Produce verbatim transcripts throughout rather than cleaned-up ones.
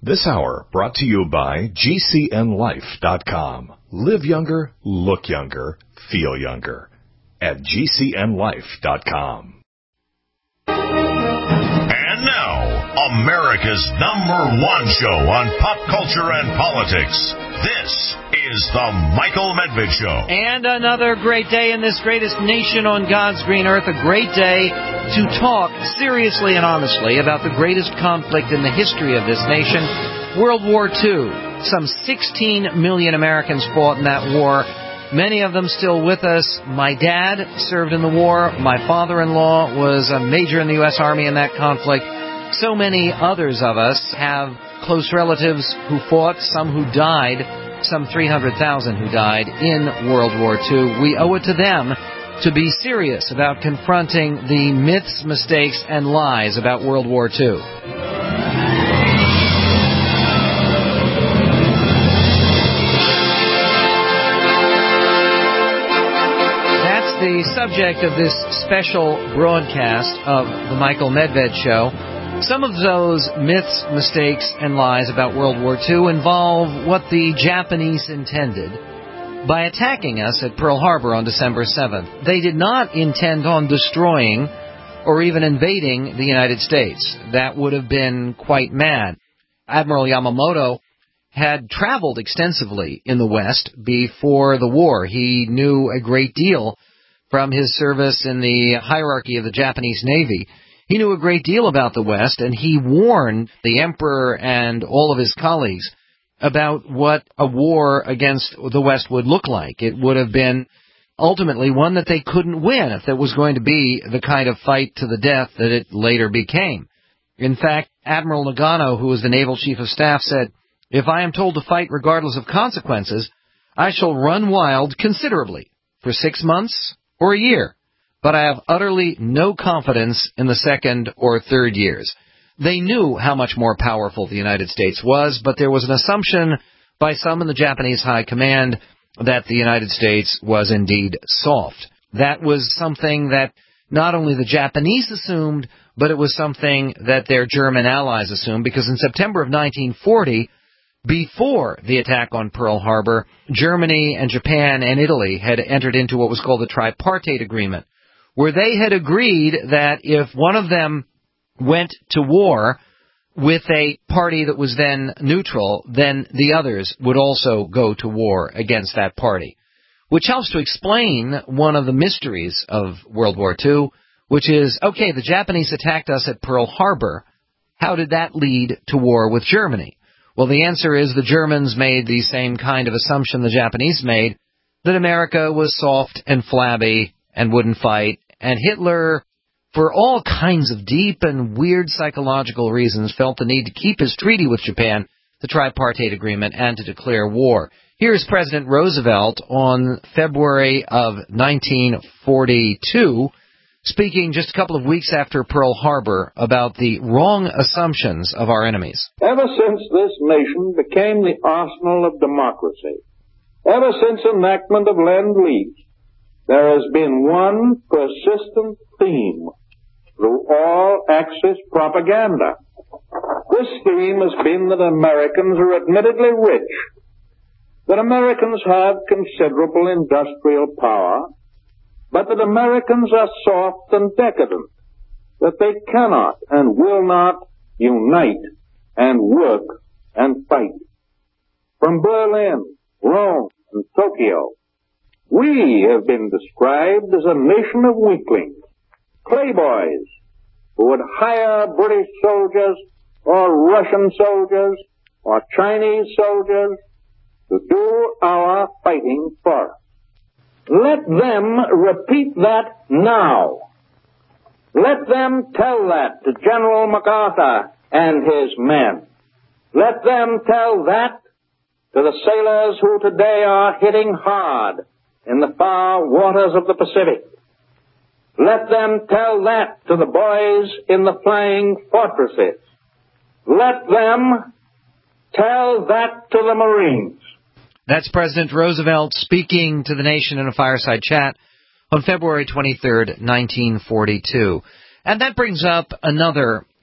This hour brought to you by G C N life dot com. Live younger, look younger, feel younger at G C N life dot com. And now, America's number one show on pop culture and politics. This is The Michael Medved Show. And another great day in this greatest nation on God's green earth. A great day to talk seriously and honestly about the greatest conflict in the history of this nation, World War Two. Some sixteen million Americans fought in that war. Many of them still with us. My dad served in the war. My father-in-law was a major in the U S Army in that conflict. So many others of us have close relatives who fought, some who died, some three hundred thousand who died in World War Two. We owe it to them to be serious about confronting the myths, mistakes, and lies about World War Two. The subject of this special broadcast of the Michael Medved Show. Some of those myths, mistakes, and lies about World War Two involve what the Japanese intended by attacking us at Pearl Harbor on December seventh. They did not intend on destroying or even invading the United States. That would have been quite mad. Admiral Yamamoto had traveled extensively in the West before the war. He knew a great deal from his service in the hierarchy of the Japanese Navy. He knew a great deal about the West, and he warned the Emperor and all of his colleagues about what a war against the West would look like. It would have been ultimately one that they couldn't win if it was going to be the kind of fight to the death that it later became. In fact, Admiral Nagano, who was the Naval Chief of Staff, said, "If I am told to fight regardless of consequences, I shall run wild considerably for six months or a year, but I have utterly no confidence in the second or third years." They knew how much more powerful the United States was, but there was an assumption by some in the Japanese high command that the United States was indeed soft. That was something that not only the Japanese assumed, but it was something that their German allies assumed, because in September of nineteen forty, before the attack on Pearl Harbor, Germany and Japan and Italy had entered into what was called the Tripartite Agreement, where they had agreed that if one of them went to war with a party that was then neutral, then the others would also go to war against that party, which helps to explain one of the mysteries of World War Two, which is, okay, the Japanese attacked us at Pearl Harbor. How did that lead to war with Germany? Well, the answer is the Germans made the same kind of assumption the Japanese made, that America was soft and flabby and wouldn't fight. And Hitler, for all kinds of deep and weird psychological reasons, felt the need to keep his treaty with Japan, the Tripartite Agreement, and to declare war. Here's President Roosevelt on February of nineteen forty-two, speaking just a couple of weeks after Pearl Harbor about the wrong assumptions of our enemies. Ever since this nation became the arsenal of democracy, ever since enactment of Lend-Lease, there has been one persistent theme through all Axis propaganda. This theme has been that Americans are admittedly rich, that Americans have considerable industrial power, but that Americans are soft and decadent, that they cannot and will not unite and work and fight. From Berlin, Rome, and Tokyo, we have been described as a nation of weaklings, playboys, who would hire British soldiers or Russian soldiers or Chinese soldiers to do our fighting for us. Let them repeat that now. Let them tell that to General MacArthur and his men. Let them tell that to the sailors who today are hitting hard in the far waters of the Pacific. Let them tell that to the boys in the flying fortresses. Let them tell that to the Marines. That's President Roosevelt speaking to the nation in a fireside chat on February twenty-third, nineteen forty-two. And that brings up another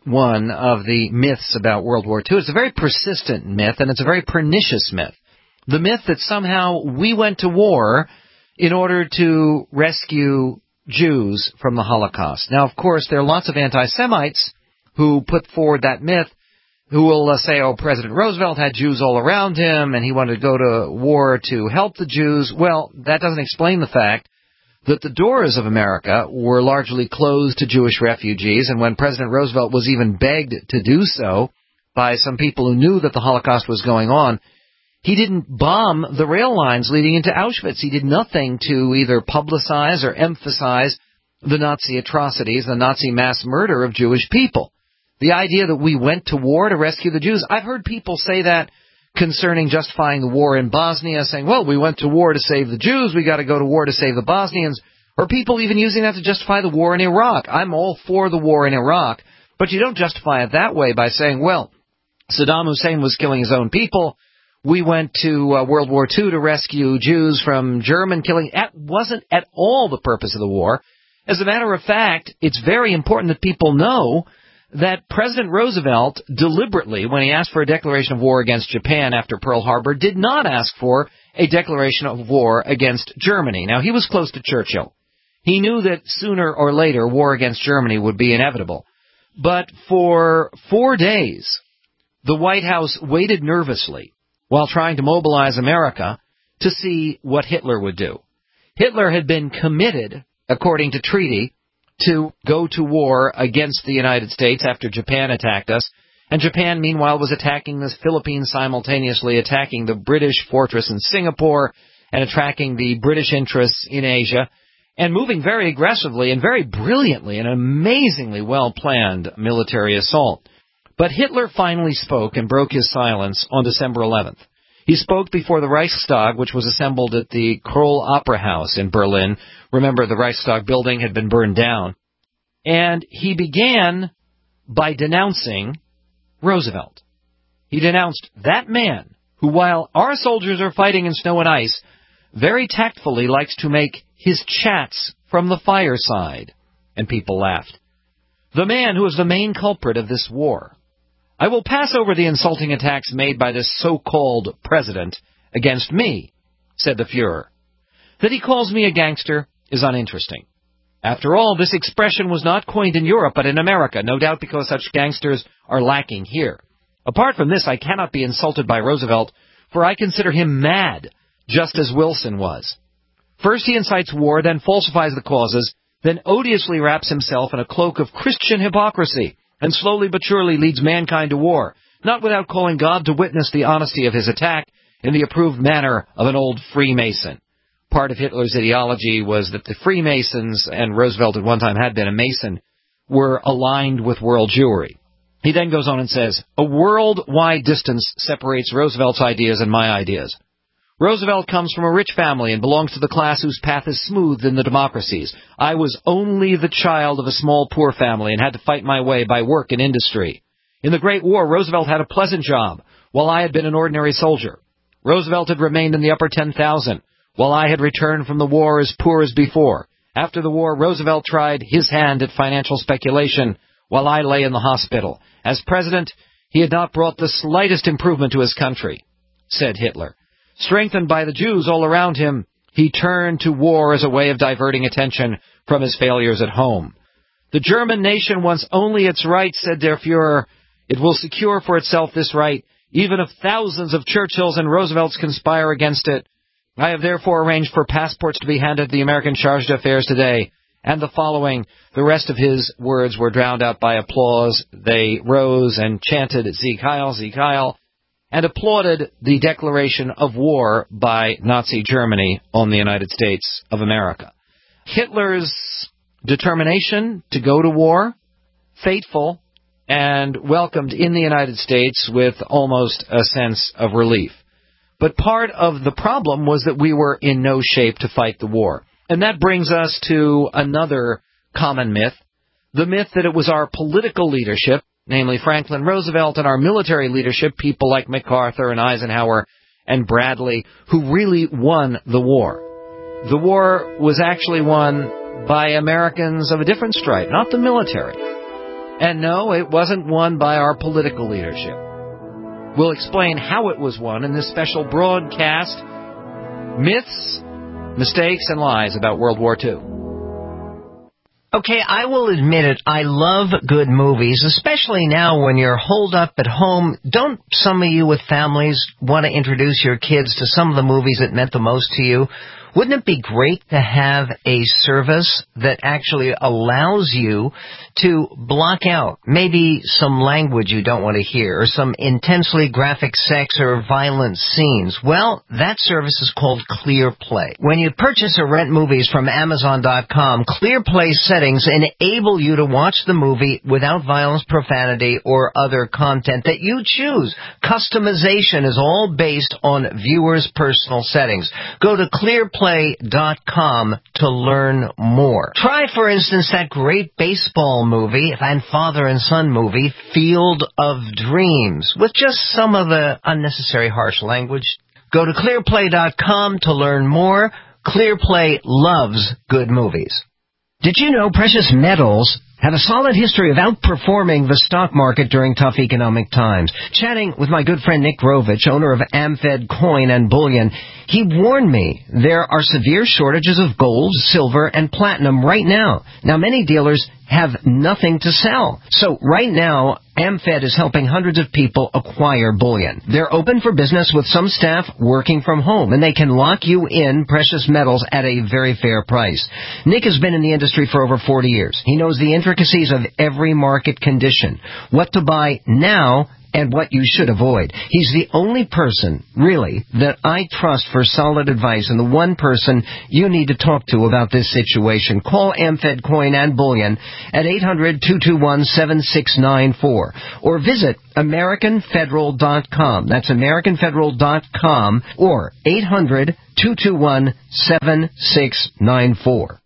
one of the myths about World War Two. It's a very persistent myth, and it's a very pernicious myth. The myth that somehow we went to war in order to rescue Jews from the Holocaust. Now, of course, there are lots of anti-Semites who put forward that myth, who will uh, say, oh, President Roosevelt had Jews all around him, and he wanted to go to war to help the Jews. Well, that doesn't explain the fact that the doors of America were largely closed to Jewish refugees, and when President Roosevelt was even begged to do so by some people who knew that the Holocaust was going on, he didn't bomb the rail lines leading into Auschwitz. He did nothing to either publicize or emphasize the Nazi atrocities, the Nazi mass murder of Jewish people. The idea that we went to war to rescue the Jews, I've heard people say that concerning justifying the war in Bosnia, saying, well, we went to war to save the Jews, we got to go to war to save the Bosnians, or people even using that to justify the war in Iraq. I'm all for the war in Iraq, but you don't justify it that way by saying, well, Saddam Hussein was killing his own people, we went to uh, World War Two to rescue Jews from German killing. That wasn't at all the purpose of the war. As a matter of fact, it's very important that people know that President Roosevelt deliberately, when he asked for a declaration of war against Japan after Pearl Harbor, did not ask for a declaration of war against Germany. Now, he was close to Churchill. He knew that sooner or later war against Germany would be inevitable. But for four days, the White House waited nervously while trying to mobilize America to see what Hitler would do. Hitler had been committed, according to treaty, to go to war against the United States after Japan attacked us, and Japan, meanwhile, was attacking the Philippines, simultaneously attacking the British fortress in Singapore and attacking the British interests in Asia, and moving very aggressively and very brilliantly, an amazingly well-planned military assault. But Hitler finally spoke and broke his silence on December eleventh. He spoke before the Reichstag, which was assembled at the Kroll Opera House in Berlin. Remember, the Reichstag building had been burned down. And he began by denouncing Roosevelt. He denounced that man who, while our soldiers are fighting in snow and ice, very tactfully likes to make his chats from the fireside. And people laughed. The man who is the main culprit of this war. I will pass over the insulting attacks made by this so-called president against me, said the Fuhrer. That he calls me a gangster is uninteresting. After all, this expression was not coined in Europe, but in America, no doubt because such gangsters are lacking here. Apart from this, I cannot be insulted by Roosevelt, for I consider him mad, just as Wilson was. First he incites war, then falsifies the causes, then odiously wraps himself in a cloak of Christian hypocrisy, and slowly but surely leads mankind to war, not without calling God to witness the honesty of his attack in the approved manner of an old Freemason. Part of Hitler's ideology was that the Freemasons, and Roosevelt at one time had been a Mason, were aligned with world Jewry. He then goes on and says, a worldwide distance separates Roosevelt's ideas and my ideas. Roosevelt comes from a rich family and belongs to the class whose path is smoothed in the democracies. I was only the child of a small poor family and had to fight my way by work and industry. In the Great War, Roosevelt had a pleasant job, while I had been an ordinary soldier. Roosevelt had remained in the upper ten thousand, while I had returned from the war as poor as before. After the war, Roosevelt tried his hand at financial speculation, while I lay in the hospital. As president, he had not brought the slightest improvement to his country, said Hitler. Strengthened by the Jews all around him, he turned to war as a way of diverting attention from his failures at home. The German nation wants only its rights, said Der Fuhrer. It will secure for itself this right, even if thousands of Churchills and Roosevelts conspire against it. I have therefore arranged for passports to be handed to the American charge d'affaires today. And the following, the rest of his words were drowned out by applause. They rose and chanted, Sieg Heil, Sieg Heil, and applauded the declaration of war by Nazi Germany on the United States of America. Hitler's determination to go to war, fateful, and welcomed in the United States with almost a sense of relief. But part of the problem was that we were in no shape to fight the war. And that brings us to another common myth, the myth that it was our political leadership, namely Franklin Roosevelt, and our military leadership, people like MacArthur and Eisenhower and Bradley, who really won the war. The war was actually won by Americans of a different stripe, not the military. And no, it wasn't won by our political leadership. We'll explain how it was won in this special broadcast, Myths, Mistakes, and Lies about World War Two. Okay, I will admit it, I love good movies, especially now when you're holed up at home. Don't some of you with families want to introduce your kids to some of the movies that meant the most to you? Wouldn't it be great to have a service that actually allows you to block out maybe some language you don't want to hear or some intensely graphic sex or violent scenes? Well, that service is called ClearPlay. When you purchase or rent movies from Amazon dot com, ClearPlay settings enable you to watch the movie without violence, profanity, or other content that you choose. Customization is all based on viewers' personal settings. Go to ClearPlay dot com to learn more. Try, for instance, that great baseball movie and father and son movie, Field of Dreams, with just some of the unnecessary harsh language. Go to ClearPlay dot com to learn more. ClearPlay loves good movies. Did you know precious metals have a solid history of outperforming the stock market during tough economic times? Chatting with my good friend Nick Grovich, owner of AmFed Coin and Bullion, he warned me there are severe shortages of gold, silver, and platinum right now. Now, many dealers have nothing to sell. So right now, AmFed is helping hundreds of people acquire bullion. They're open for business with some staff working from home, and they can lock you in precious metals at a very fair price. Nick has been in the industry for over forty years. He knows the intricacies of every market condition, what to buy now, and what you should avoid. He's the only person, really, that I trust for solid advice, and the one person you need to talk to about this situation. Call AmFed Coin and Bullion at eight hundred, two two one, seven six nine four or visit American Federal dot com. That's American Federal dot com or eight hundred, two two one, seven six nine four.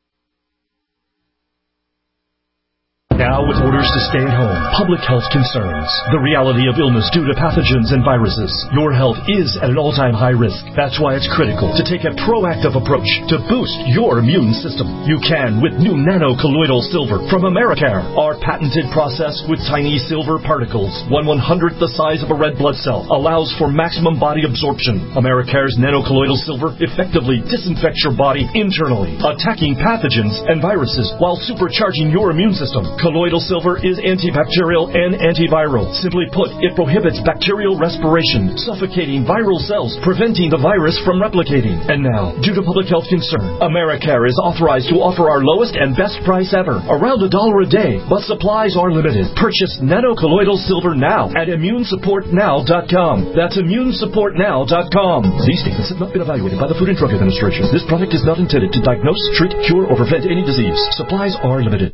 Now, with orders to stay at home, public health concerns, the reality of illness due to pathogens and viruses, your health is at an all-time high risk. That's why it's critical to take a proactive approach to boost your immune system. You can with new nano-colloidal silver from Americare. Our patented process with tiny silver particles, one one-hundredth the size of a red blood cell, allows for maximum body absorption. Americare's nano-colloidal silver effectively disinfects your body internally, attacking pathogens and viruses while supercharging your immune system. Colloidal silver is antibacterial and antiviral. Simply put, it prohibits bacterial respiration, suffocating viral cells, preventing the virus from replicating. And now, due to public health concern, Americare is authorized to offer our lowest and best price ever, around a dollar a day, but supplies are limited. Purchase nano-colloidal silver now at immune support now dot com. That's immune support now dot com. These statements have not been evaluated by the Food and Drug Administration. This product is not intended to diagnose, treat, cure, or prevent any disease. Supplies are limited.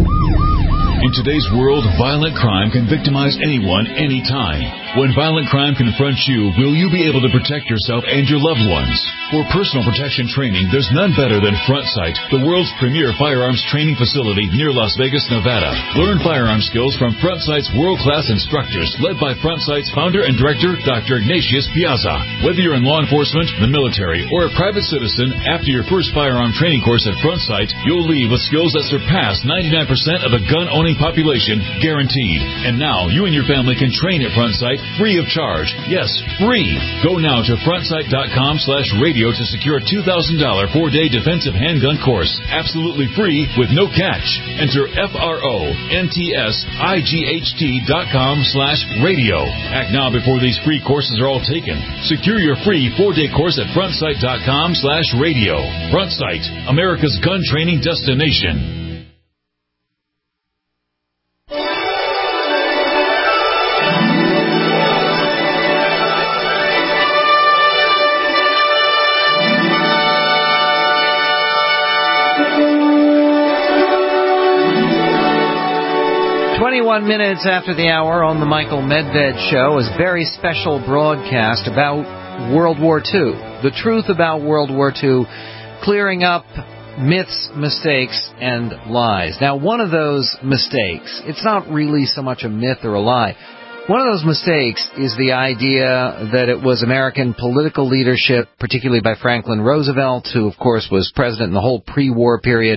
In today's world, violent crime can victimize anyone, anytime. When violent crime confronts you, will you be able to protect yourself and your loved ones? For personal protection training, there's none better than FrontSight, the world's premier firearms training facility near Las Vegas, Nevada. Learn firearm skills from FrontSight's world-class instructors, led by FrontSight's founder and director, Doctor Ignatius Piazza. Whether you're in law enforcement, the military, or a private citizen, after your first firearm training course at FrontSight, you'll leave with skills that surpass ninety-nine percent of the gun-owning population, guaranteed. And now, you and your family can train at FrontSight free of charge. Yes, free. Go now to frontsight dot com slash radio to secure a two thousand dollars four-day defensive handgun course. Absolutely free with no catch. Enter F R O N T S I G H T dot com slash radio. Act now before these free courses are all taken. Secure your free four-day course at frontsight dot com slash radio. FrontSight, America's gun training destination. twenty-one minutes after the hour on the Michael Medved Show is a very special broadcast about World War Two. The truth about World War Two, clearing up myths, mistakes, and lies. Now, one of those mistakes, it's not really so much a myth or a lie. One of those mistakes is the idea that it was American political leadership, particularly by Franklin Roosevelt, who, of course, was president in the whole pre-war period,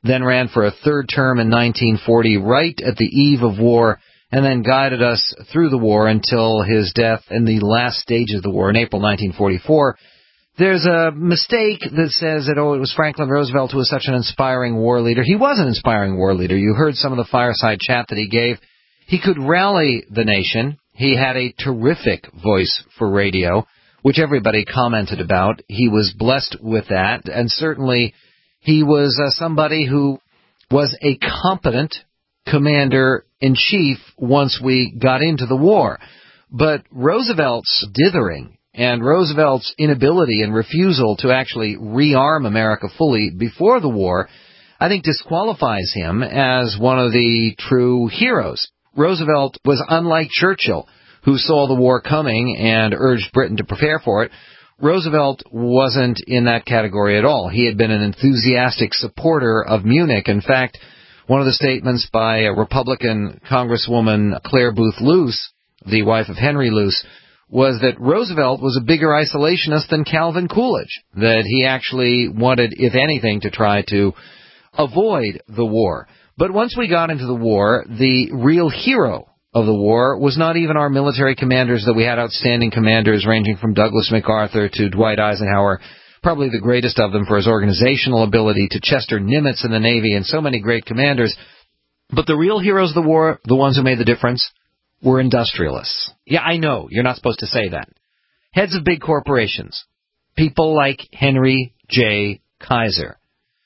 then ran for a third term in nineteen forty, right at the eve of war, and then guided us through the war until his death in the last stage of the war in April nineteen forty-four. There's a mistake that says that, oh, it was Franklin Roosevelt who was such an inspiring war leader. He was an inspiring war leader. You heard some of the fireside chat that he gave. He could rally the nation. He had a terrific voice for radio, which everybody commented about. He was blessed with that, and certainly he was uh, somebody who was a competent commander-in-chief once we got into the war. But Roosevelt's dithering and Roosevelt's inability and refusal to actually rearm America fully before the war, I think disqualifies him as one of the true heroes. Roosevelt was unlike Churchill, who saw the war coming and urged Britain to prepare for it. Roosevelt wasn't in that category at all. He had been an enthusiastic supporter of Munich. In fact, one of the statements by a Republican Congresswoman Claire Booth Luce, the wife of Henry Luce, was that Roosevelt was a bigger isolationist than Calvin Coolidge, that he actually wanted, if anything, to try to avoid the war. But once we got into the war, the real hero of the war was not even our military commanders, that we had outstanding commanders ranging from Douglas MacArthur to Dwight Eisenhower, probably the greatest of them for his organizational ability, to Chester Nimitz in the Navy, and so many great commanders. But the real heroes of the war, the ones who made the difference, were industrialists. Yeah, I know, you're not supposed to say that. Heads of big corporations. People like Henry J. Kaiser.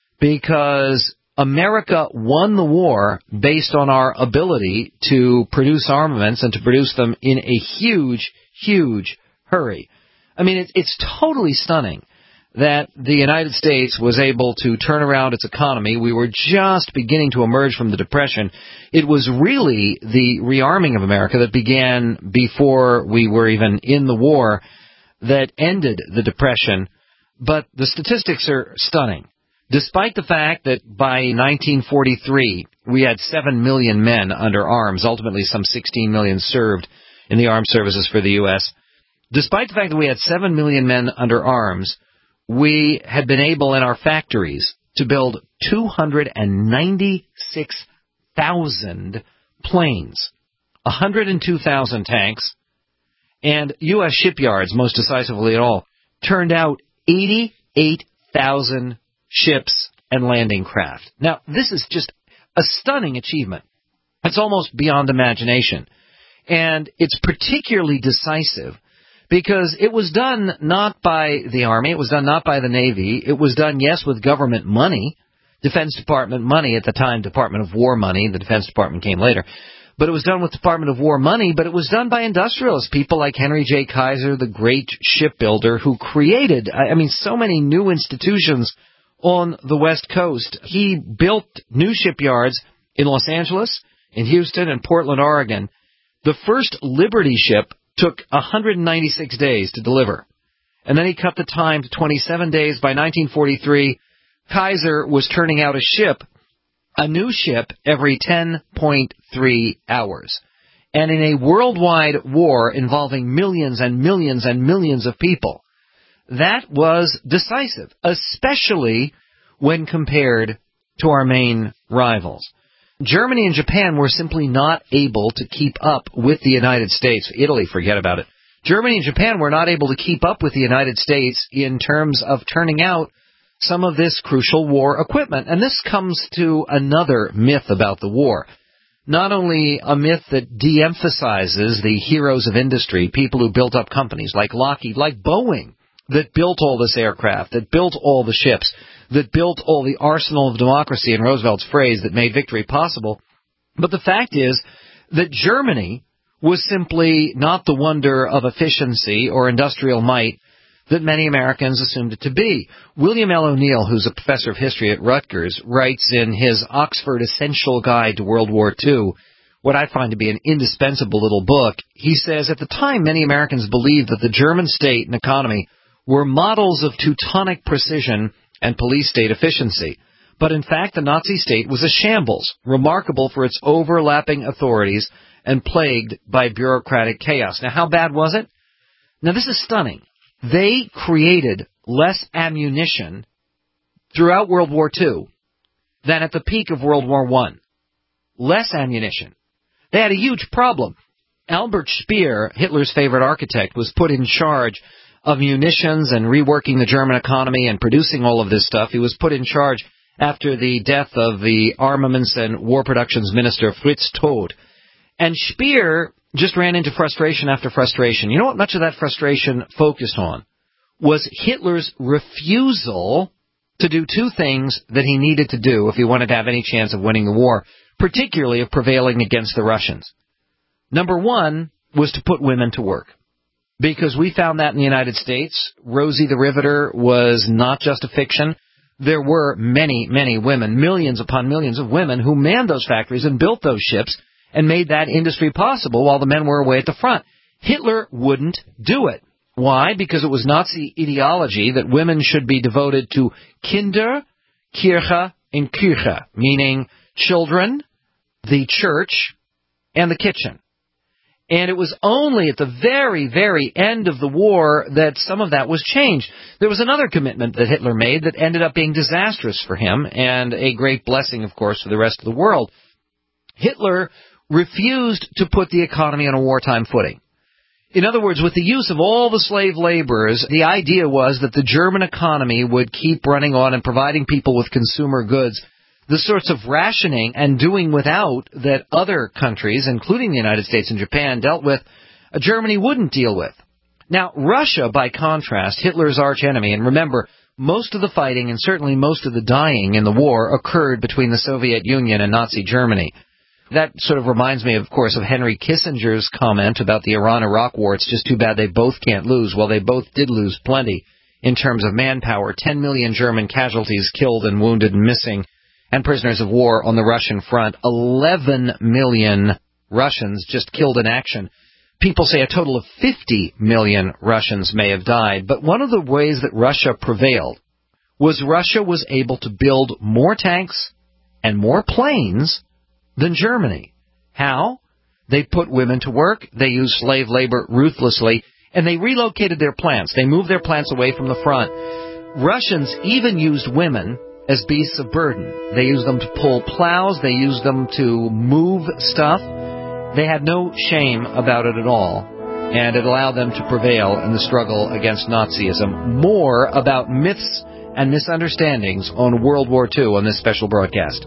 Because America won the war based on our ability to produce armaments and to produce them in a huge, huge hurry. I mean, it's, it's totally stunning that the United States was able to turn around its economy. We were just beginning to emerge from the Depression. It was really the rearming of America that began before we were even in the war that ended the Depression. But the statistics are stunning. Despite the fact that by nineteen forty-three we had seven million men under arms, ultimately some sixteen million served in the armed services for the U S, despite the fact that we had seven million men under arms, we had been able in our factories to build two hundred ninety-six thousand planes, one hundred two thousand tanks, and U S shipyards, most decisively at all, turned out eighty-eight thousand ships and landing craft. Now, this is just a stunning achievement. It's almost beyond imagination. And it's particularly decisive because it was done not by the Army, it was done not by the Navy, it was done, yes, with government money, Defense Department money at the time, Department of War money, the Defense Department came later, but it was done with Department of War money, but it was done by industrialists, people like Henry J. Kaiser, the great shipbuilder who created, I mean, so many new institutions on the West Coast. He built new shipyards in Los Angeles, in Houston, and Portland, Oregon. The first Liberty ship took one hundred ninety-six days to deliver. And then he cut the time to twenty-seven days. By nineteen forty-three, Kaiser was turning out a ship, a new ship, every ten point three hours. And in a worldwide war involving millions and millions and millions of people, that was decisive, especially when compared to our main rivals. Germany and Japan were simply not able to keep up with the United States. Italy, forget about it. Germany and Japan were not able to keep up with the United States in terms of turning out some of this crucial war equipment. And this comes to another myth about the war. Not only a myth that de-emphasizes the heroes of industry, people who built up companies like Lockheed, like Boeing, that built all this aircraft, that built all the ships, that built all the arsenal of democracy, in Roosevelt's phrase, that made victory possible. But the fact is that Germany was simply not the wonder of efficiency or industrial might that many Americans assumed it to be. William L. O'Neill, who's a professor of history at Rutgers, writes in his Oxford Essential Guide to World War Two, what I find to be an indispensable little book. He says, at the time, many Americans believed that the German state and economy were models of Teutonic precision and police state efficiency. But in fact, the Nazi state was a shambles, remarkable for its overlapping authorities and plagued by bureaucratic chaos. Now, how bad was it? Now, this is stunning. They created less ammunition throughout World War Two than at the peak of World War One. Less ammunition. They had a huge problem. Albert Speer, Hitler's favorite architect, was put in charge of munitions and reworking the German economy and producing all of this stuff. He was put in charge after the death of the Armaments and War Productions Minister Fritz Todt. And Speer just ran into frustration after frustration. You know what much of that frustration focused on? Was Hitler's refusal to do two things that he needed to do if he wanted to have any chance of winning the war, particularly of prevailing against the Russians. Number one was to put women to work. Because we found that in the United States, Rosie the Riveter was not just a fiction. There were many, many women, millions upon millions of women who manned those factories and built those ships and made that industry possible while the men were away at the front. Hitler wouldn't do it. Why? Because it was Nazi ideology that women should be devoted to Kinder, Kirche, and Küche, meaning children, the church, and the kitchen. And it was only at the very, very end of the war that some of that was changed. There was another commitment that Hitler made that ended up being disastrous for him and a great blessing, of course, for the rest of the world. Hitler refused to put the economy on a wartime footing. In other words, with the use of all the slave laborers, the idea was that the German economy would keep running on and providing people with consumer goods, the sorts of rationing and doing without that other countries, including the United States and Japan, dealt with, uh, Germany wouldn't deal with. Now, Russia, by contrast, Hitler's archenemy, and remember, most of the fighting and certainly most of the dying in the war occurred between the Soviet Union and Nazi Germany. That sort of reminds me, of course, of Henry Kissinger's comment about the Iran-Iraq war. It's just too bad they both can't lose. Well, they both did lose plenty in terms of manpower. Ten million German casualties killed and wounded and missing, and prisoners of war on the Russian front. Eleven million Russians just killed in action. People say a total of fifty million Russians may have died. But one of the ways that Russia prevailed was Russia was able to build more tanks and more planes than Germany. How? They put women to work, they used slave labor ruthlessly, and they relocated their plants. They moved their plants away from the front. Russians even used women as beasts of burden. They used them to pull plows, they used them to move stuff. They had no shame about it at all, and it allowed them to prevail in the struggle against Nazism. More about myths and misunderstandings on World War Two on this special broadcast.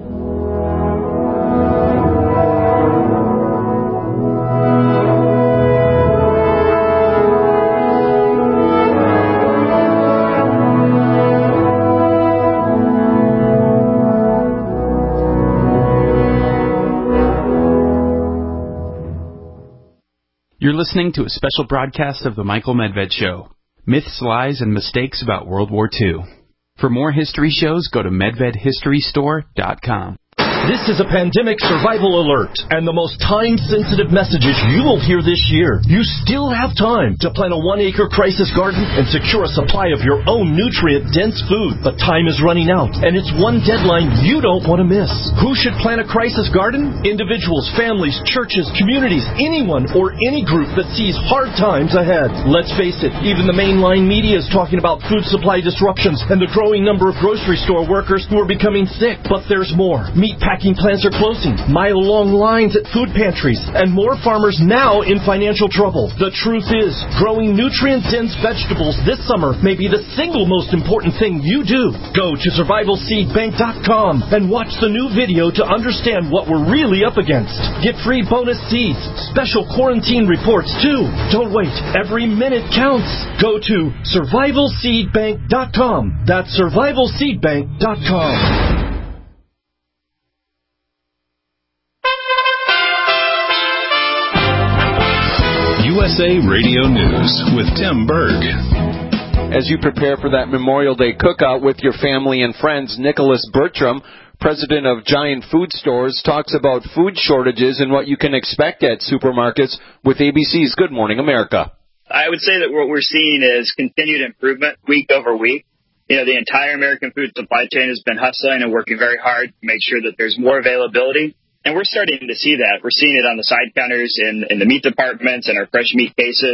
You're listening to a special broadcast of The Michael Medved Show. Myths, lies, and mistakes about World War Two. For more history shows, go to medved history store dot com. This is a pandemic survival alert and the most time-sensitive messages you will hear this year. You still have time to plant a one-acre crisis garden and secure a supply of your own nutrient-dense food. But time is running out, and it's one deadline you don't want to miss. Who should plant a crisis garden? Individuals, families, churches, communities, anyone or any group that sees hard times ahead. Let's face it, even the mainline media is talking about food supply disruptions and the growing number of grocery store workers who are becoming sick. But there's more. Meat packing plants are closing, mile-long lines at food pantries, and more farmers now in financial trouble. The truth is, growing nutrient-dense vegetables this summer may be the single most important thing you do. Go to survival seed bank dot com and watch the new video to understand what we're really up against. Get free bonus seeds, special quarantine reports too. Don't wait. Every minute counts. Go to survival seed bank dot com. That's survival seed bank dot com. U S A Radio News with Tim Berg. As you prepare for that Memorial Day cookout with your family and friends, Nicholas Bertram, president of Giant Food Stores, talks about food shortages and what you can expect at supermarkets with A B C's Good Morning America. I would say that what we're seeing is continued improvement week over week. You know, the entire American food supply chain has been hustling and working very hard to make sure that there's more availability. And we're starting to see that. We're seeing it on the side counters in, in the meat departments and our fresh meat cases.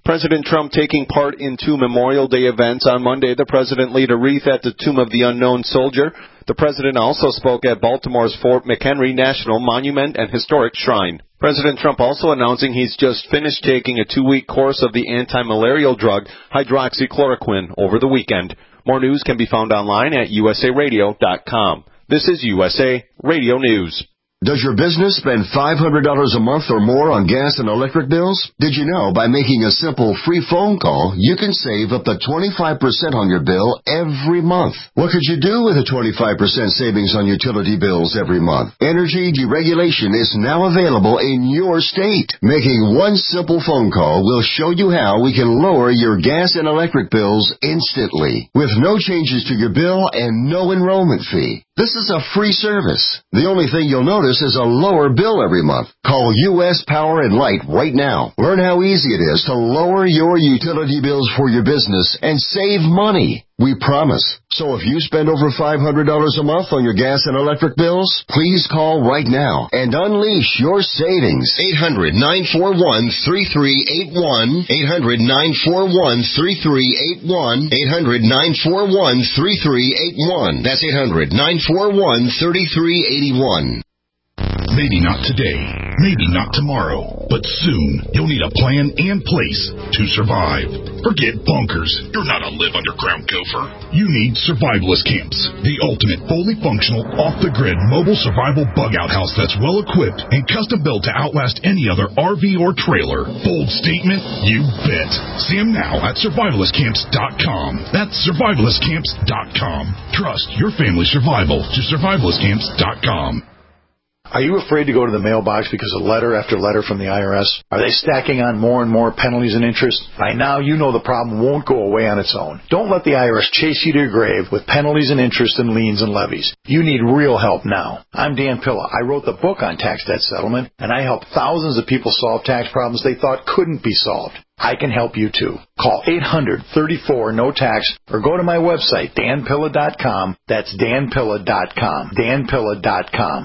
President Trump taking part in two Memorial Day events. On Monday, the president laid a wreath at the Tomb of the Unknown Soldier. The president also spoke at Baltimore's Fort McHenry National Monument and Historic Shrine. President Trump also announcing he's just finished taking a two-week course of the anti-malarial drug hydroxychloroquine over the weekend. More news can be found online at U S A radio dot com. This is U S A Radio News. Does your business spend five hundred dollars a month or more on gas and electric bills? Did you know by making a simple free phone call, you can save up to twenty-five percent on your bill every month? What could you do with a twenty-five percent savings on utility bills every month? Energy deregulation is now available in your state. Making one simple phone call will show you how we can lower your gas and electric bills instantly, with no changes to your bill and no enrollment fee. This is a free service. The only thing you'll notice is a lower bill every month. Call U S Power and Light right now. Learn how easy it is to lower your utility bills for your business and save money. We promise. So if you spend over five hundred dollars a month on your gas and electric bills, please call right now and unleash your savings. eight hundred, nine four one, three three eight one. eight hundred, nine four one, three three eight one. eight hundred, nine four one, three three eight one. That's eight hundred, nine four one, three three eight one. Maybe not today, maybe not tomorrow, but soon you'll need a plan and place to survive. Forget bunkers. You're not a live underground gopher. You need survivalist camps, the ultimate fully functional, off-the-grid mobile survival bug-out house that's well-equipped and custom-built to outlast any other R V or trailer. Bold statement? You bet. See them now at survivalist camps dot com. That's survivalist camps dot com. Trust your family's survival to survivalist camps dot com. Are you afraid to go to the mailbox because of letter after letter from the I R S? Are they stacking on more and more penalties and interest? By now, you know the problem won't go away on its own. Don't let the I R S chase you to your grave with penalties and interest and liens and levies. You need real help now. I'm Dan Pilla. I wrote the book on tax debt settlement, and I helped thousands of people solve tax problems they thought couldn't be solved. I can help you too. Call eight hundred, thirty-four, no tax or go to my website, dan pilla dot com. That's dan pilla dot com. dan pilla dot com.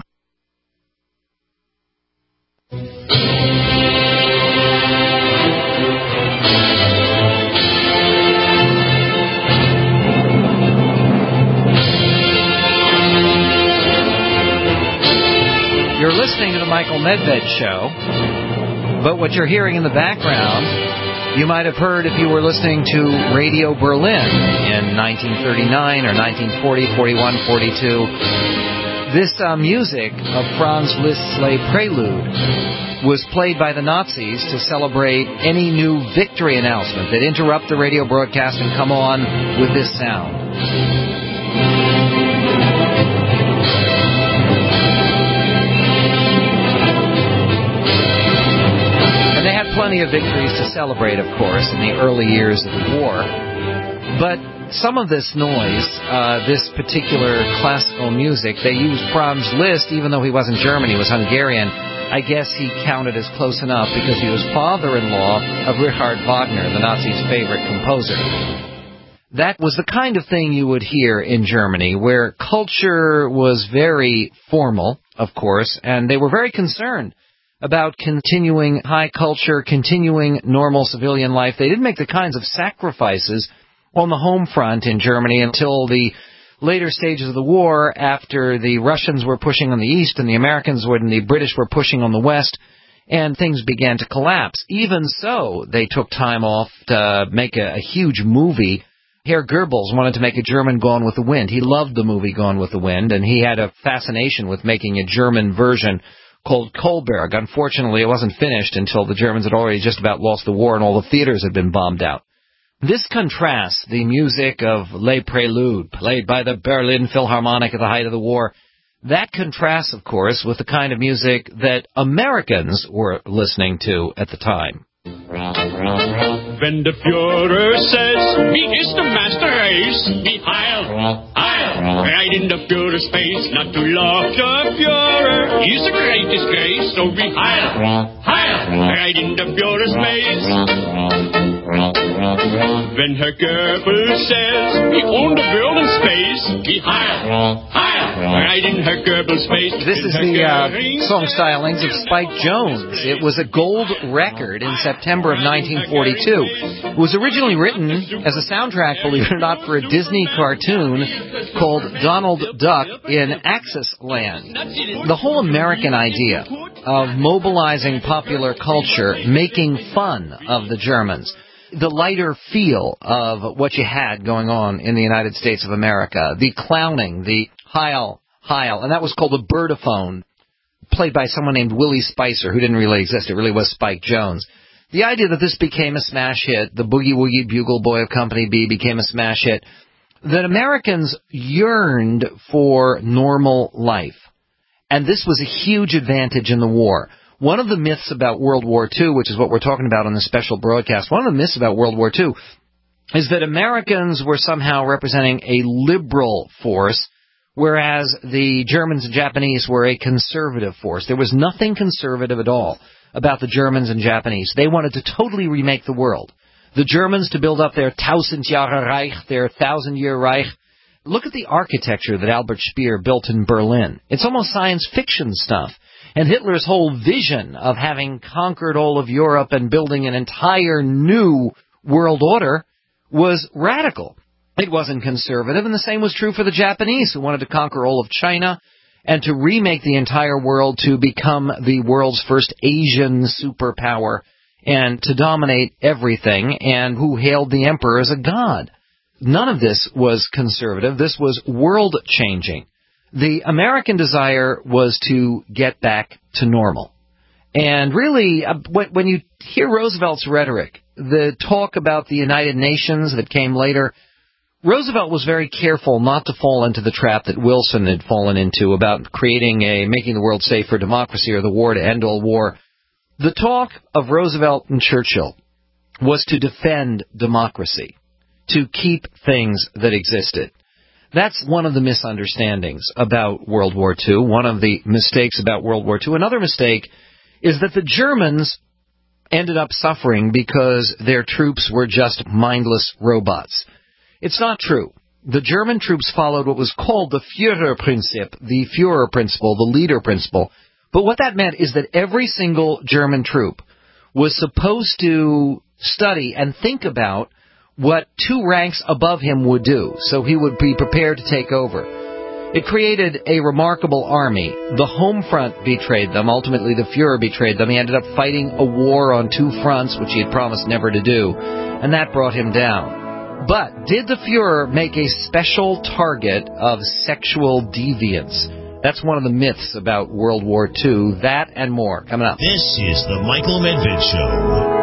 You're listening to the Michael Medved Show, but what you're hearing in the background, you might have heard if you were listening to Radio Berlin in nineteen thirty-nine or nineteen forty, forty-one, forty-two. This uh, music of Franz Liszt's Les Prelude was played by the Nazis to celebrate any new victory announcement. They'd interrupt the radio broadcast and come on with this sound. And they had plenty of victories to celebrate, of course, in the early years of the war. But some of this noise, uh, this particular classical music, they used Franz Liszt, even though he wasn't German, he was Hungarian. I guess he counted as close enough because he was father-in-law of Richard Wagner, the Nazis' favorite composer. That was the kind of thing you would hear in Germany, where culture was very formal, of course, and they were very concerned about continuing high culture, continuing normal civilian life. They didn't make the kinds of sacrifices on the home front in Germany until the later stages of the war, after the Russians were pushing on the east and the Americans and the British were pushing on the west, and things began to collapse. Even so, they took time off to make a, a huge movie. Herr Goebbels wanted to make a German Gone with the Wind. He loved the movie Gone with the Wind, and he had a fascination with making a German version called Kohlberg. Unfortunately, it wasn't finished until the Germans had already just about lost the war and all the theaters had been bombed out. This contrasts the music of Les Prelude, played by the Berlin Philharmonic at the height of the war. That contrasts, of course, with the kind of music that Americans were listening to at the time. When the Führer says, wie ist der Master Race? Wie Heil, Heil, right in the Führer's face, not to love the Führer is a great disgrace, so wie Heil, Heil, right in the Führer's face. When Herr Goebbels says we own the world in space, we higher, higher, right in Herr Goebbels' face. This is the uh, song stylings of Spike Jones. It was a gold record in September of nineteen forty-two. It was originally written as a soundtrack, believe it or not, for a Disney cartoon called Donald Duck in Axis Land. The whole American idea of mobilizing popular culture, making fun of the Germans, the lighter feel of what you had going on in the United States of America, the clowning, the Heil, Heil, and that was called the birdophone, played by someone named Willie Spicer, who didn't really exist. It really was Spike Jones. The idea that this became a smash hit, the Boogie Woogie Bugle Boy of Company B became a smash hit, that Americans yearned for normal life. And this was a huge advantage in the war. One of the myths about World War Two, which is what we're talking about on this special broadcast, one of the myths about World War Two is that Americans were somehow representing a liberal force, whereas the Germans and Japanese were a conservative force. There was nothing conservative at all about the Germans and Japanese. They wanted to totally remake the world. The Germans to build up their Tausend Jahre Reich, their thousand-year Reich. Look at the architecture that Albert Speer built in Berlin. It's almost science fiction stuff. And Hitler's whole vision of having conquered all of Europe and building an entire new world order was radical. It wasn't conservative, and the same was true for the Japanese, who wanted to conquer all of China and to remake the entire world to become the world's first Asian superpower and to dominate everything, and who hailed the emperor as a god. None of this was conservative. This was world-changing. The American desire was to get back to normal. And really, uh, when you hear Roosevelt's rhetoric, the talk about the United Nations that came later, Roosevelt was very careful not to fall into the trap that Wilson had fallen into about creating a, making the world safe for democracy or the war to end all war. The talk of Roosevelt and Churchill was to defend democracy, to keep things that existed. That's one of the misunderstandings about World War Two, one of the mistakes about World War Two. Another mistake is that the Germans ended up suffering because their troops were just mindless robots. It's not true. The German troops followed what was called the Führerprinzip, the Führer principle, the leader principle. But what that meant is that every single German troop was supposed to study and think about what two ranks above him would do, so he would be prepared to take over. It created a remarkable army. The home front betrayed them. Ultimately, the Führer betrayed them. He ended up fighting a war on two fronts, which he had promised never to do, and that brought him down. But did the Führer make a special target of sexual deviance? That's one of the myths about World War Two. That and more coming up. This is the Michael Medved Show.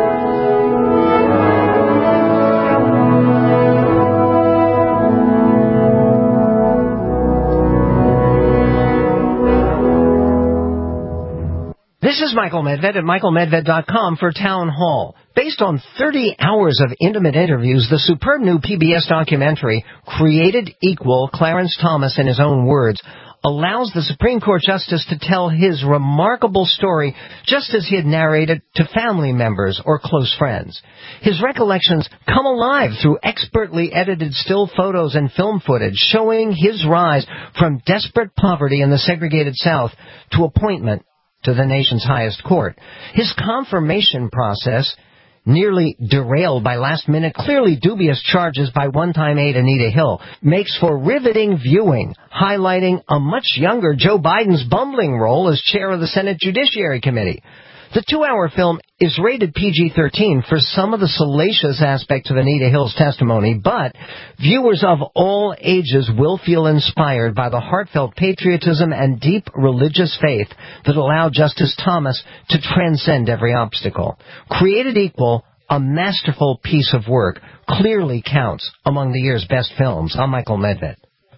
This is Michael Medved at michael medved dot com for Town Hall. Based on thirty hours of intimate interviews, the superb new P B S documentary, Created Equal, Clarence Thomas in his own words, allows the Supreme Court Justice to tell his remarkable story just as he had narrated to family members or close friends. His recollections come alive through expertly edited still photos and film footage showing his rise from desperate poverty in the segregated South to appointment to the nation's highest court. His confirmation process, nearly derailed by last-minute, clearly dubious charges by one-time aide Anita Hill, makes for riveting viewing, highlighting a much younger Joe Biden's bumbling role as chair of the Senate Judiciary Committee. The two-hour film is rated P G thirteen for some of the salacious aspects of Anita Hill's testimony, but viewers of all ages will feel inspired by the heartfelt patriotism and deep religious faith that allow Justice Thomas to transcend every obstacle. Created Equal, a masterful piece of work, clearly counts among the year's best films. I'm Michael Medved.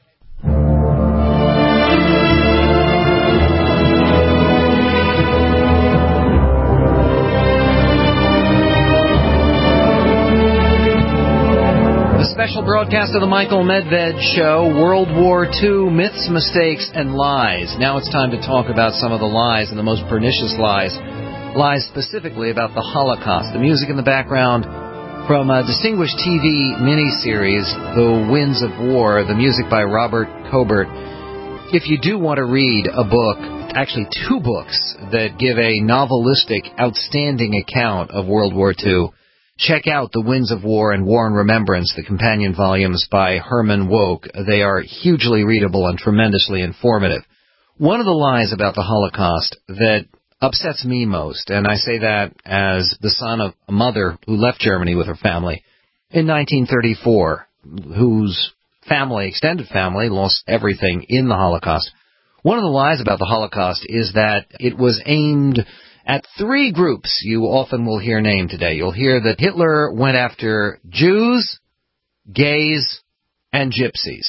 Special broadcast of the Michael Medved Show, World War Two, Myths, Mistakes, and Lies. Now it's time to talk about some of the lies and the most pernicious lies. Lies specifically about the Holocaust. The music in the background from a distinguished T V miniseries, The Winds of War, the music by Robert Cobert. If you do want to read a book, actually two books, that give a novelistic, outstanding account of World War Two, check out The Winds of War and War and Remembrance, the companion volumes by Herman Wouk. They are hugely readable and tremendously informative. One of the lies about the Holocaust that upsets me most, and I say that as the son of a mother who left Germany with her family in nineteen thirty-four, whose family, extended family, lost everything in the Holocaust. One of the lies about the Holocaust is that it was aimed at three groups you often will hear named today. You'll hear that Hitler went after Jews, gays, and gypsies.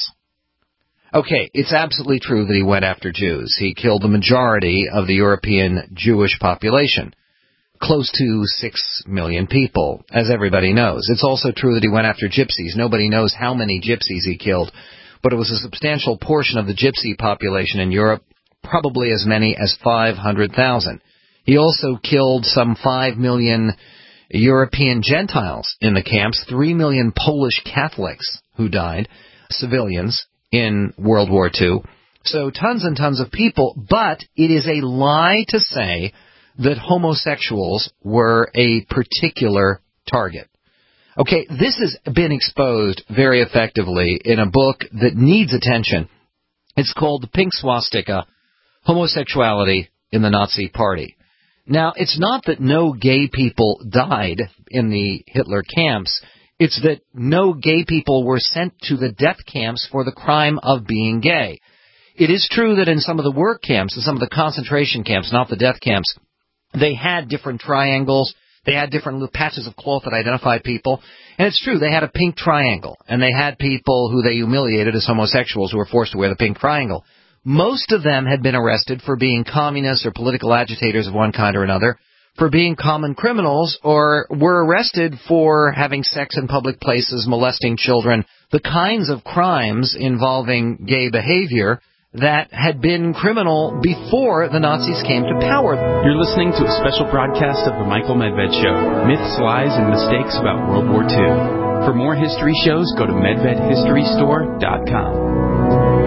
Okay, it's absolutely true that he went after Jews. He killed the majority of the European Jewish population, close to six million people, as everybody knows. It's also true that he went after gypsies. Nobody knows how many gypsies he killed, but it was a substantial portion of the gypsy population in Europe, probably as many as five hundred thousand. He also killed some five million European Gentiles in the camps, three million Polish Catholics who died, civilians, in World War Two. So tons and tons of people, but it is a lie to say that homosexuals were a particular target. Okay, this has been exposed very effectively in a book that needs attention. It's called The Pink Swastika, Homosexuality in the Nazi Party. Now, it's not that no gay people died in the Hitler camps. It's that no gay people were sent to the death camps for the crime of being gay. It is true that in some of the work camps, in some of the concentration camps, not the death camps, they had different triangles. They had different little patches of cloth that identified people. And it's true, they had a pink triangle. And they had people who they humiliated as homosexuals who were forced to wear the pink triangle. Most of them had been arrested for being communists or political agitators of one kind or another, for being common criminals, or were arrested for having sex in public places, molesting children, the kinds of crimes involving gay behavior that had been criminal before the Nazis came to power. You're listening to a special broadcast of The Michael Medved Show, myths, lies, and mistakes about World War Two. For more history shows, go to medved history store dot com.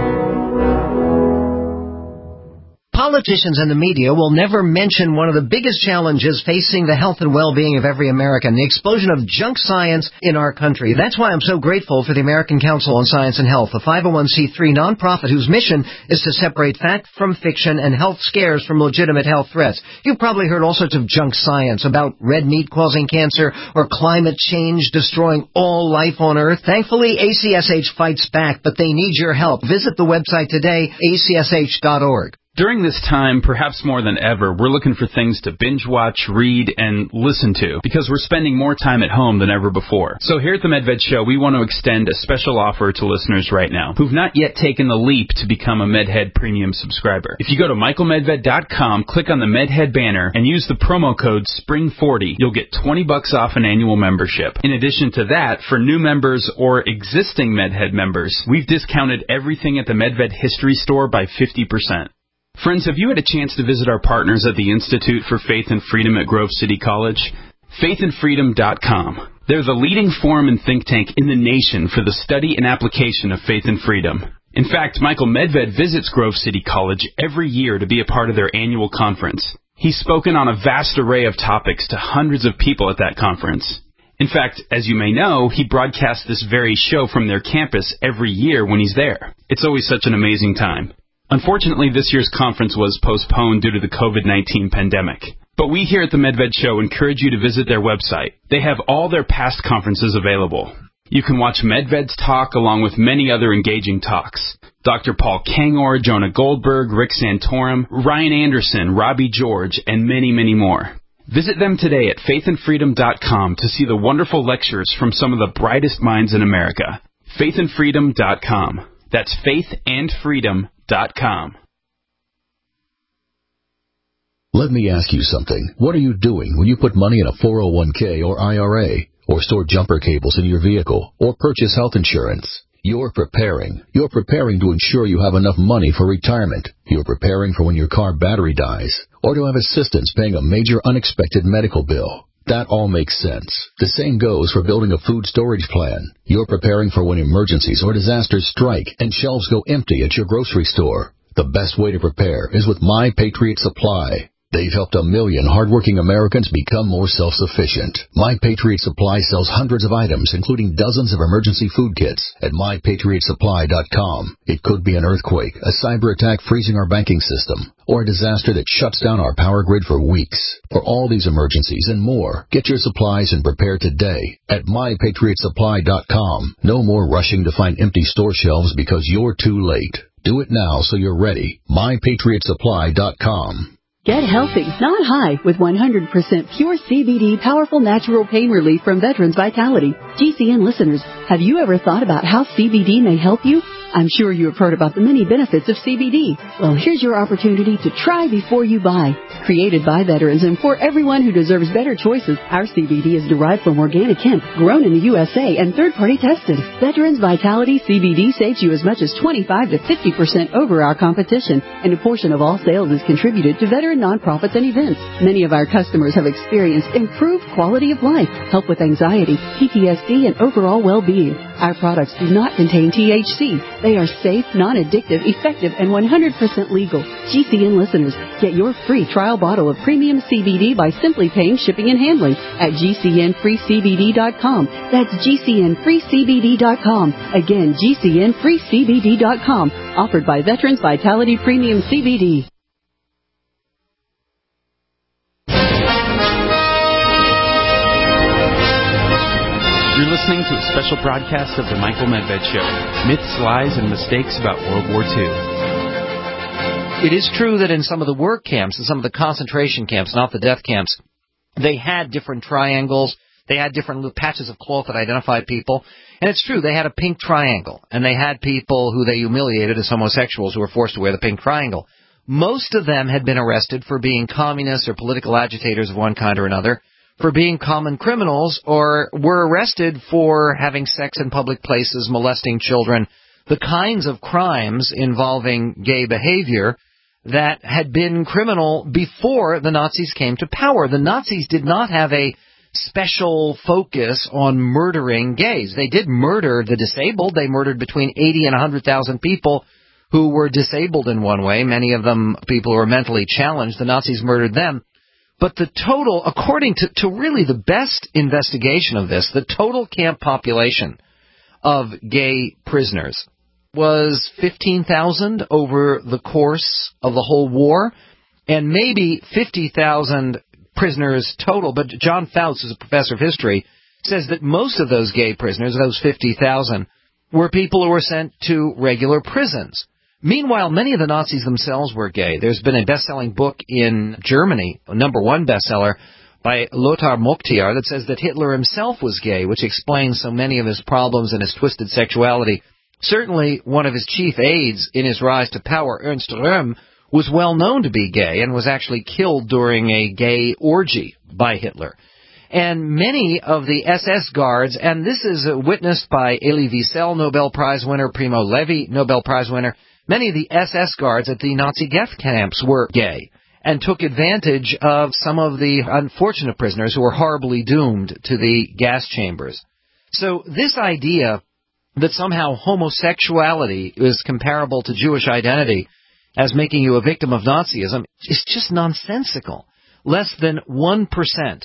Politicians and the media will never mention one of the biggest challenges facing the health and well-being of every American, the explosion of junk science in our country. That's why I'm so grateful for the American Council on Science and Health, a five oh one c three nonprofit whose mission is to separate fact from fiction and health scares from legitimate health threats. You've probably heard all sorts of junk science about red meat causing cancer or climate change destroying all life on Earth. Thankfully, A C S H fights back, but they need your help. Visit the website today, A C S H dot org. During this time, perhaps more than ever, we're looking for things to binge watch, read, and listen to, because we're spending more time at home than ever before. So here at the Medved Show, we want to extend a special offer to listeners right now who've not yet taken the leap to become a MedHead Premium subscriber. If you go to michael medved dot com, click on the MedHead banner, and use the promo code spring forty, you'll get twenty bucks off an annual membership. In addition to that, for new members or existing MedHead members, we've discounted everything at the Medved History Store by fifty percent. Friends, have you had a chance to visit our partners at the Institute for Faith and Freedom at Grove City College? faith and freedom dot com. They're the leading forum and think tank in the nation for the study and application of faith and freedom. In fact, Michael Medved visits Grove City College every year to be a part of their annual conference. He's spoken on a vast array of topics to hundreds of people at that conference. In fact, as you may know, he broadcasts this very show from their campus every year when he's there. It's always such an amazing time. Unfortunately, this year's conference was postponed due to the covid nineteen pandemic. But we here at the Medved Show encourage you to visit their website. They have all their past conferences available. You can watch Medved's talk along with many other engaging talks. Doctor Paul Kangor, Jonah Goldberg, Rick Santorum, Ryan Anderson, Robbie George, and many, many more. Visit them today at faith and freedom dot com to see the wonderful lectures from some of the brightest minds in America. faith and freedom dot com. That's faith and freedom dot com. Let me ask you something. What are you doing when you put money in a four oh one k or I R A, or store jumper cables in your vehicle, or purchase health insurance? You're preparing. You're preparing to ensure you have enough money for retirement. You're preparing for when your car battery dies, or to have assistance paying a major unexpected medical bill. That all makes sense. The same goes for building a food storage plan. You're preparing for when emergencies or disasters strike and shelves go empty at your grocery store. The best way to prepare is with My Patriot Supply. They've helped a million hardworking Americans become more self-sufficient. My Patriot Supply sells hundreds of items, including dozens of emergency food kits at my patriot supply dot com. It could be an earthquake, a cyber attack freezing our banking system, or a disaster that shuts down our power grid for weeks. For all these emergencies and more, get your supplies and prepare today at my patriot supply dot com. No more rushing to find empty store shelves because you're too late. Do it now so you're ready. my patriot supply dot com. Get healthy, not high, with one hundred percent pure C B D powerful natural pain relief from Veterans Vitality. G C N listeners, have you ever thought about how C B D may help you? I'm sure you have heard about the many benefits of C B D. Well, here's your opportunity to try before you buy. Created by veterans and for everyone who deserves better choices, our C B D is derived from organic hemp, grown in the U S A, and third-party tested. Veterans Vitality C B D saves you as much as twenty-five to fifty percent over our competition, and a portion of all sales is contributed to veteran nonprofits and events. Many of our customers have experienced improved quality of life, help with anxiety, P T S D, and overall well-being. Our products do not contain T H C. They are safe, non-addictive, effective, and one hundred percent legal. G C N listeners, get your free trial bottle of premium C B D by simply paying shipping and handling at G C N free C B D dot com. That's G C N free C B D dot com. Again, G C N free C B D dot com. Offered by Veterans Vitality Premium C B D. You're listening to a special broadcast of The Michael Medved Show, myths, lies, and mistakes about World War Two. It is true that in some of the work camps, in some of the concentration camps, not the death camps, they had different triangles, they had different little patches of cloth that identified people, and it's true, they had a pink triangle, and they had people who they humiliated as homosexuals who were forced to wear the pink triangle. Most of them had been arrested for being communists or political agitators of one kind or another, for being common criminals, or were arrested for having sex in public places, molesting children, the kinds of crimes involving gay behavior that had been criminal before the Nazis came to power. The Nazis did not have a special focus on murdering gays. They did murder the disabled. They murdered between eighty and one hundred thousand people who were disabled in one way, many of them people who were mentally challenged. The Nazis murdered them. But the total, according to, to really the best investigation of this, the total camp population of gay prisoners was fifteen thousand over the course of the whole war, and maybe fifty thousand prisoners total. But John Fouts, who's a professor of history, says that most of those gay prisoners, those fifty thousand, were people who were sent to regular prisons. Meanwhile, many of the Nazis themselves were gay. There's been a best-selling book in Germany, a number one bestseller, by Lothar Moktiar that says that Hitler himself was gay, which explains so many of his problems and his twisted sexuality. Certainly, one of his chief aides in his rise to power, Ernst Röhm, was well known to be gay and was actually killed during a gay orgy by Hitler. And many of the S S guards, and this is witnessed by Elie Wiesel, Nobel Prize winner, Primo Levi, Nobel Prize winner, many of the S S guards at the Nazi death camps were gay and took advantage of some of the unfortunate prisoners who were horribly doomed to the gas chambers. So this idea that somehow homosexuality is comparable to Jewish identity as making you a victim of Nazism is just nonsensical. Less than one percent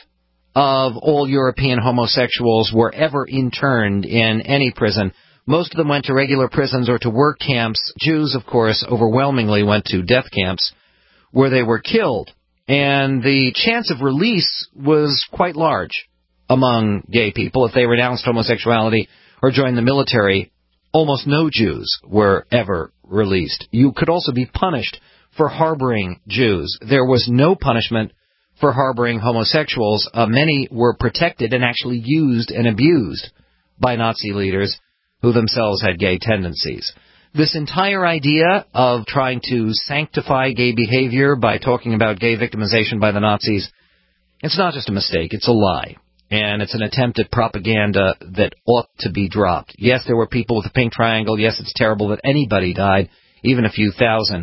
of all European homosexuals were ever interned in any prison. Most of them went to regular prisons or to work camps. Jews, of course, overwhelmingly went to death camps where they were killed. And the chance of release was quite large among gay people. If they renounced homosexuality or joined the military, almost no Jews were ever released. You could also be punished for harboring Jews. There was no punishment for harboring homosexuals. Uh, many were protected and actually used and abused by Nazi leaders who themselves had gay tendencies. This entire idea of trying to sanctify gay behavior by talking about gay victimization by the Nazis, it's not just a mistake, it's a lie. And it's an attempt at propaganda that ought to be dropped. Yes, there were people with a pink triangle. Yes, it's terrible that anybody died, even a few thousand.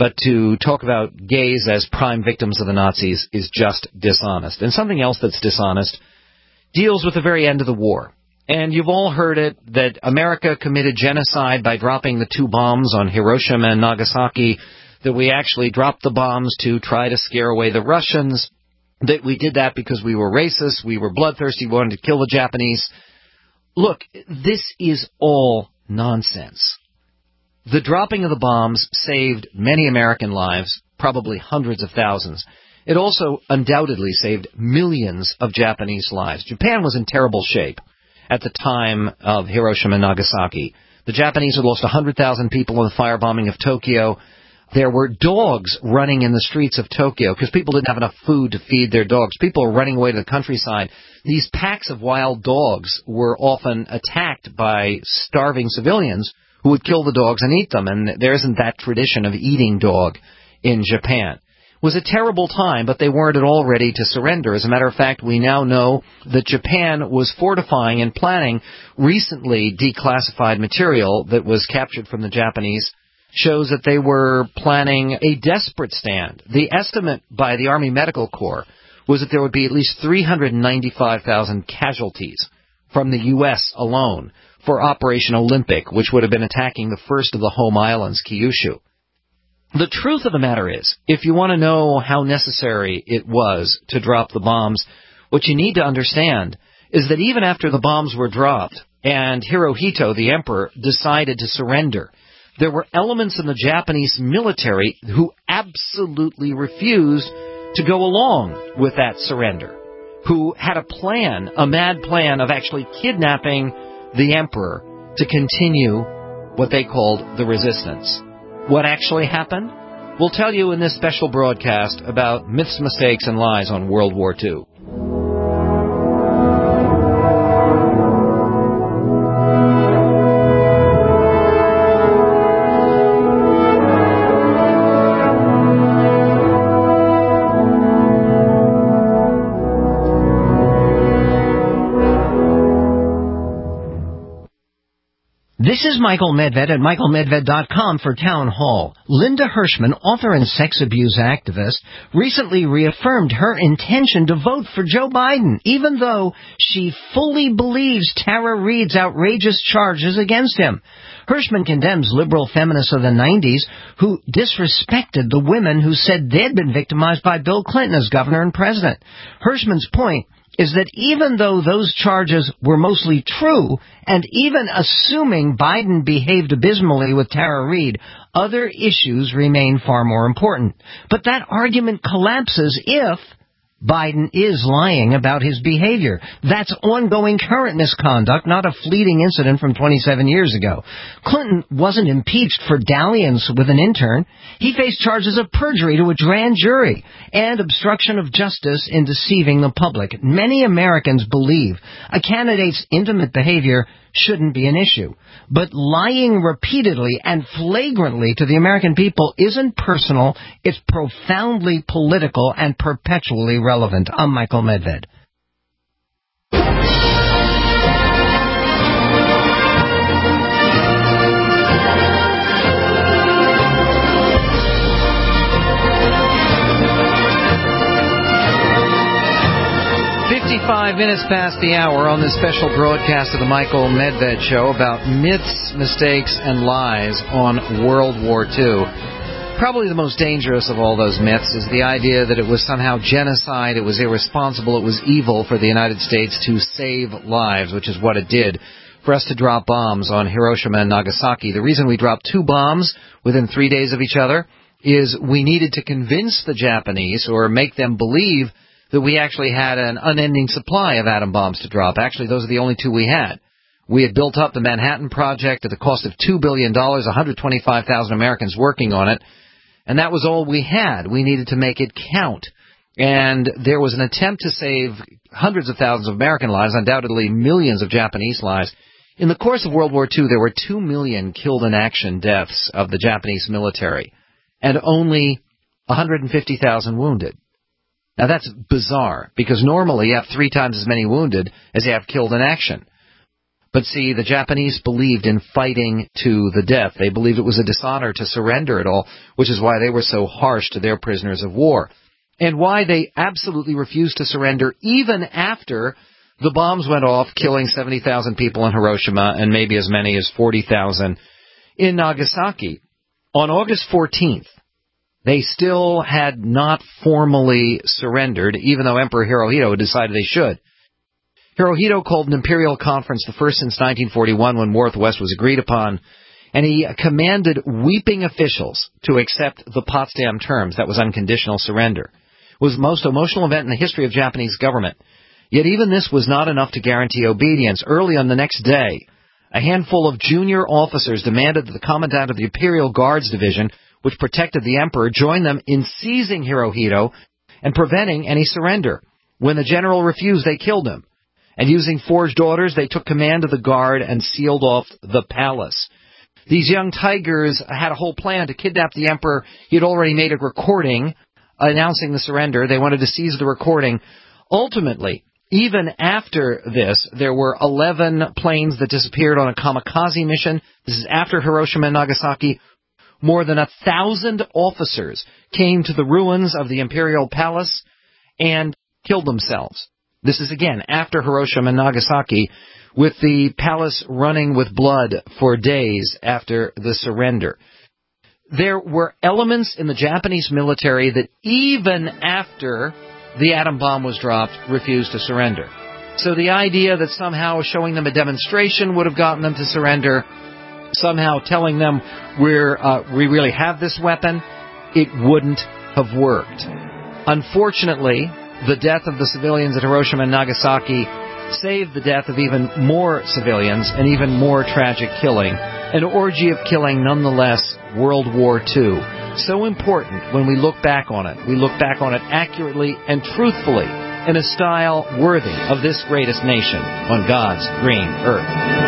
But to talk about gays as prime victims of the Nazis is just dishonest. And something else that's dishonest deals with the very end of the war. And you've all heard it, that America committed genocide by dropping the two bombs on Hiroshima and Nagasaki, that we actually dropped the bombs to try to scare away the Russians, that we did that because we were racist, we were bloodthirsty, we wanted to kill the Japanese. Look, this is all nonsense. The dropping of the bombs saved many American lives, probably hundreds of thousands. It also undoubtedly saved millions of Japanese lives. Japan was in terrible shape at the time of Hiroshima and Nagasaki. The Japanese had lost one hundred thousand people in the firebombing of Tokyo. There were dogs running in the streets of Tokyo because people didn't have enough food to feed their dogs. People were running away to the countryside. These packs of wild dogs were often attacked by starving civilians who would kill the dogs and eat them, and there isn't that tradition of eating dog in Japan. It was a terrible time, but they weren't at all ready to surrender. As a matter of fact, we now know that Japan was fortifying and planning. Recently declassified material that was captured from the Japanese shows that they were planning a desperate stand. The estimate by the Army Medical Corps was that there would be at least three hundred ninety-five thousand casualties from the U S alone for Operation Olympic, which would have been attacking the first of the home islands, Kyushu. The truth of the matter is, if you want to know how necessary it was to drop the bombs, what you need to understand is that even after the bombs were dropped and Hirohito, the emperor, decided to surrender, there were elements in the Japanese military who absolutely refused to go along with that surrender, who had a plan, a mad plan of actually kidnapping the emperor to continue what they called the resistance. What actually happened? We'll tell you in this special broadcast about myths, mistakes, and lies on World War Two. This is Michael Medved at michael medved dot com for Town Hall. Linda Hirschman, author and sex abuse activist, recently reaffirmed her intention to vote for Joe Biden, even though she fully believes Tara Reade's outrageous charges against him. Hirschman condemns liberal feminists of the nineties who disrespected the women who said they'd been victimized by Bill Clinton as governor and president. Hirschman's point is that even though those charges were mostly true, and even assuming Biden behaved abysmally with Tara Reade, other issues remain far more important. But that argument collapses if Biden is lying about his behavior. That's ongoing current misconduct, not a fleeting incident from twenty-seven years ago. Clinton wasn't impeached for dalliance with an intern. He faced charges of perjury to a grand jury and obstruction of justice in deceiving the public. Many Americans believe a candidate's intimate behavior shouldn't be an issue. But lying repeatedly and flagrantly to the American people isn't personal, it's profoundly political and perpetually relevant. I'm Michael Medved. fifty-five minutes past the hour on this special broadcast of the Michael Medved Show about myths, mistakes, and lies on World War Two. Probably the most dangerous of all those myths is the idea that it was somehow genocide, it was irresponsible, it was evil for the United States to save lives, which is what it did for us to drop bombs on Hiroshima and Nagasaki. The reason we dropped two bombs within three days of each other is we needed to convince the Japanese or make them believe that we actually had an unending supply of atom bombs to drop. Actually, those are the only two we had. We had built up the Manhattan Project at the cost of two billion dollars, one hundred twenty-five thousand Americans working on it, and that was all we had. We needed to make it count. And there was an attempt to save hundreds of thousands of American lives, undoubtedly millions of Japanese lives. In the course of World War Two, there were two million killed in action deaths of the Japanese military, and only one hundred fifty thousand wounded. Now, that's bizarre, because normally you have three times as many wounded as you have killed in action. But see, the Japanese believed in fighting to the death. They believed it was a dishonor to surrender at all, which is why they were so harsh to their prisoners of war. And why they absolutely refused to surrender even after the bombs went off, killing seventy thousand people in Hiroshima and maybe as many as forty thousand in Nagasaki. On August fourteenth, they still had not formally surrendered, even though Emperor Hirohito had decided they should. Hirohito called an imperial conference, the first since nineteen forty-one, when War with the West was agreed upon, and he commanded weeping officials to accept the Potsdam terms. That was unconditional surrender. It was the most emotional event in the history of Japanese government. Yet even this was not enough to guarantee obedience. Early on the next day, a handful of junior officers demanded that the commandant of the Imperial Guards Division, which protected the emperor, join them in seizing Hirohito and preventing any surrender. When the general refused, they killed him. And using forged orders, they took command of the guard and sealed off the palace. These young tigers had a whole plan to kidnap the emperor. He had already made a recording announcing the surrender. They wanted to seize the recording. Ultimately, even after this, there were eleven planes that disappeared on a kamikaze mission. This is after Hiroshima and Nagasaki. More than a thousand officers came to the ruins of the Imperial Palace and killed themselves. This is again after Hiroshima and Nagasaki, with the palace running with blood for days after the surrender. There were elements in the Japanese military that even after the atom bomb was dropped, refused to surrender. So the idea that somehow showing them a demonstration would have gotten them to surrender, somehow telling them we're, uh, we really have this weapon, it wouldn't have worked. Unfortunately, the death of the civilians at Hiroshima and Nagasaki saved the death of even more civilians and even more tragic killing. An orgy of killing, nonetheless, World War Two. So important when we look back on it. We look back on it accurately and truthfully in a style worthy of this greatest nation on God's green earth.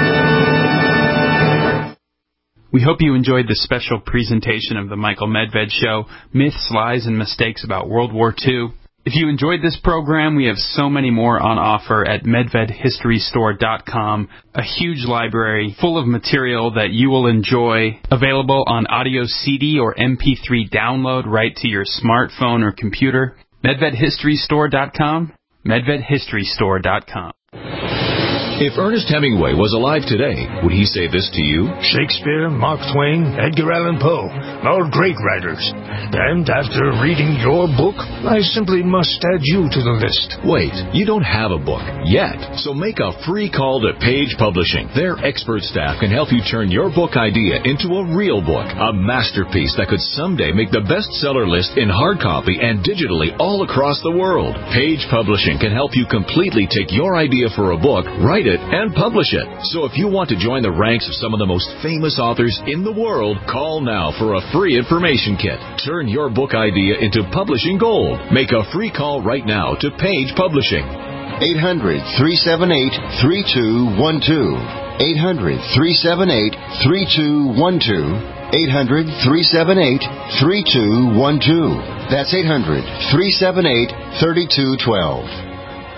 We hope you enjoyed this special presentation of the Michael Medved Show, Myths, Lies, and Mistakes about World War Two. If you enjoyed this program, we have so many more on offer at medved history store dot com, a huge library full of material that you will enjoy, available on audio C D or M P three download right to your smartphone or computer. medved history store dot com, medved history store dot com. If Ernest Hemingway was alive today, would he say this to you? Shakespeare, Mark Twain, Edgar Allan Poe, all great writers. And after reading your book, I simply must add you to the list. Wait, you don't have a book yet, so make a free call to Page Publishing. Their expert staff can help you turn your book idea into a real book, a masterpiece that could someday make the bestseller list in hard copy and digitally all across the world. Page Publishing can help you completely take your idea for a book, write it, and publish it. So if you want to join the ranks of some of the most famous authors in the world, call now for a free information kit. Turn your book idea into publishing gold. Make a free call right now to Page Publishing. eight hundred, three seven eight, three two one two. eight hundred, three seven eight, three two one two. eight hundred, three seven eight, three two one two. That's eight hundred, three seven eight, three two one two.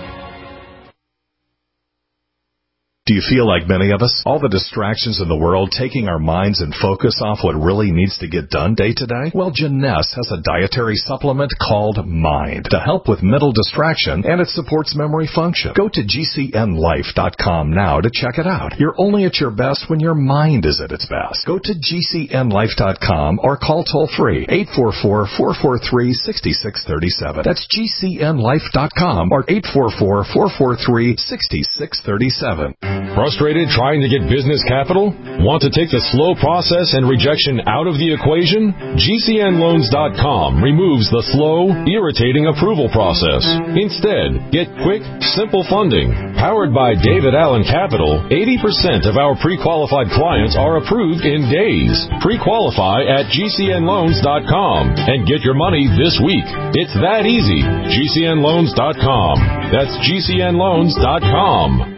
Do you feel like many of us? All the distractions in the world taking our minds and focus off what really needs to get done day to day? Well, Jeunesse has a dietary supplement called Mind to help with mental distraction, and it supports memory function. Go to G C N life dot com now to check it out. You're only at your best when your mind is at its best. Go to G C N life dot com or call toll-free eight four four, four four three, six six three seven. That's G C N life dot com or eight four four, four four three, six six three seven. Frustrated trying to get business capital? Want to take the slow process and rejection out of the equation? G C N loans dot com removes the slow, irritating approval process. Instead, get quick, simple funding. Powered by David Allen Capital, eighty percent of our pre-qualified clients are approved in days. Pre-qualify at G C N loans dot com and get your money this week. It's that easy. G C N loans dot com. That's G C N loans dot com.